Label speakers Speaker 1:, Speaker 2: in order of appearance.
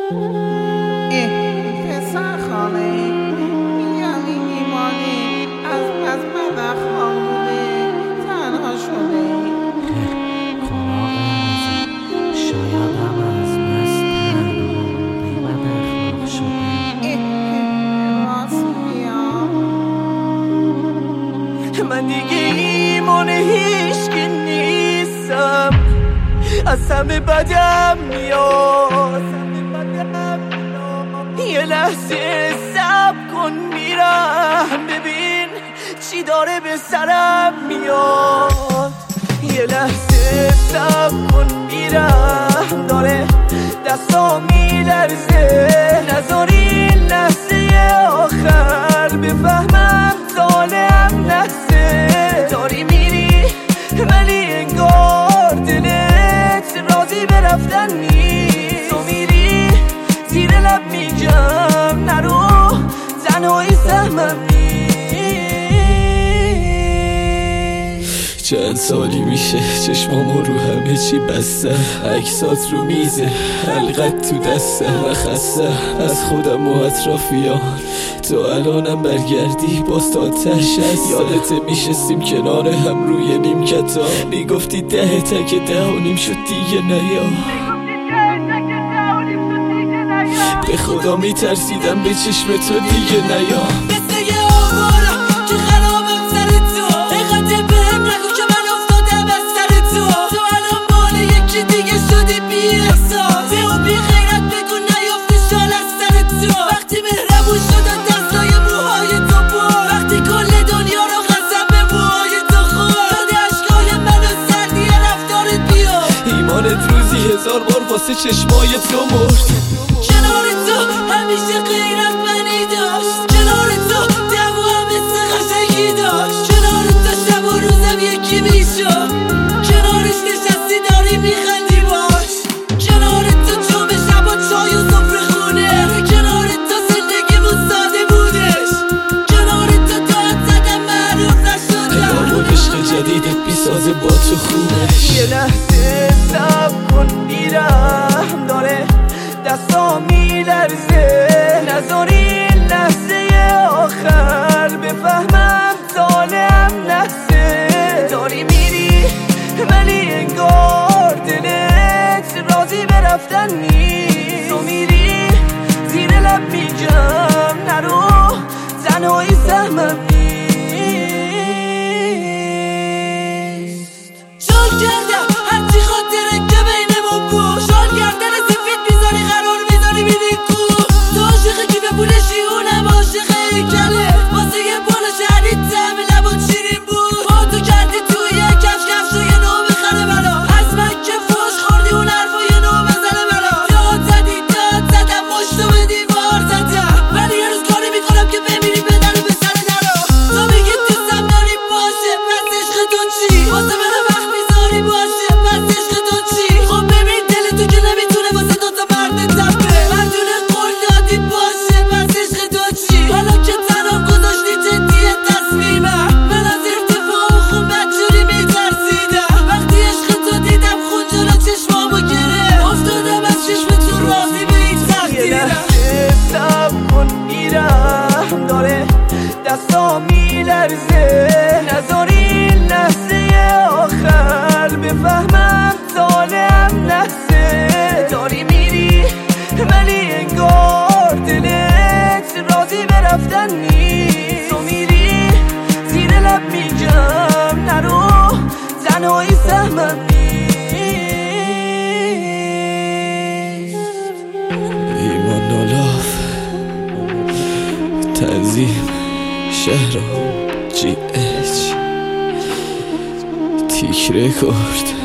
Speaker 1: پسر خاله یعنی ایمانی از بداخلاقی تنها شده.
Speaker 2: کلاغ عزیز شاید هم از بس تنهایی بداخلاق شده.
Speaker 1: راست میگی.
Speaker 3: من دیگه ایمان هیچکی نیستم، از همه بدم میاد. یه لحظه صبر کن میرم ببین چی داره به سرم میاد. یه لحظه صبر کن میرم داره دستا میلرزه. نذاری لحظه آخر بفهمم طالعم نحسه. داری میری ولی انگار دلت راضی به رفتن نیست. تو میری زیر لب میگم نرو تنهایی سهمم نیست.
Speaker 4: چند سالی میشه چشمامو رو همه چی بسته، عکسات رو میزه حلقت تو دسته و خسته از خودم و اطرافیان. تو الانم برگردی باز تا تش هست. یادت میشستیم کنار هم روی نیمکتا، میگفتی 10 تک 10 شد دیگه نیا. به خدا میترسیدم به چشم تو دیگه نیا.
Speaker 3: مثل یه آوارم که خرابم سر تو، اقاطه بهم نگو که من افتادم از سر تو. تو الان مال یکی دیگه شدی بی احساس، به اون بی غیرت بگو نیافتی شال از سر تو. وقتی مهربون شدن دستای موهای تو بود، وقتی کل دنیا رو قسم به موهای تو خورد. داده عشقای منو سردی رفتارت بیاد.
Speaker 4: ایمانت روزی 1000 بار واسه چشمای تو مرد.
Speaker 3: کنار تو همیشه غیرت منی داشت، کنار تو دعوا هم مثل قشنگی داشت. کنار تو شب و روزم یکی میشد، کنارش نشستی داری میخندی باش. کنار تو چوب شب و چای و سفره خونه، کنار تو زندگیمون ساده بودش. کنار تو داد زدم معروف نشدم.
Speaker 4: با عشق جدیدت بیسازه با تو خوبش.
Speaker 3: یه لحظه صبر کن میرم داره دستا میلرزه. نذاری لحظه آخر بفهمم طالعم نحسه. داری میری ولی انگار دلت راضی به رفتن نیست. تو میری زیر لب میگم نرو تنهایی سهمم نیست. شال کردم هرچی خاطره که بینمون بود، شال کردن سفید میذاری قرار میذاری میری تو. تو عاشق کیف پولشی اونم عاشق هیکله، واسه یه بالا شهری طعم لبات شیرین بود. با تو کردی توی کفش کفش و یه نو بخره برا، از من که فوش خوردی اون حرفا یه نو بزنه برا. داد زدی داد زدم مشتو به دیوار زدم، ولی یه روز کاری میکنم که بمیری بدن و به سر درا. تو میگی دوستم داری باشه پس عشق تو چی؟ واسه منو وقت میذاری باشه پس عشق تو چی؟ خب ببین دل تو که نمیتونه واسه دوتا مرد تپه، مردونه قول دادی باشه پس عشق تو چی؟ حالا که تنها گذاشتی جدیه تصمیمم، من از ارتفاع خون بدجوری میترسیدم. وقتی عشق تو دیدم خون جلو چشمامو گره، افتادم از چشم تو راضی به این تقدیرم. یه لحظه صبر کن میرم داره دستا میلرزه. نذاری لحظه آخر بفهمم طالعم نحسه. داری میری ولی انگار دلت راضی به رفتن نیست. تو میری زیر لب میگم نرو تنهایی سهمم نیست.
Speaker 4: ایمان نولاف تنظیم شهرام GH تیک رکورد.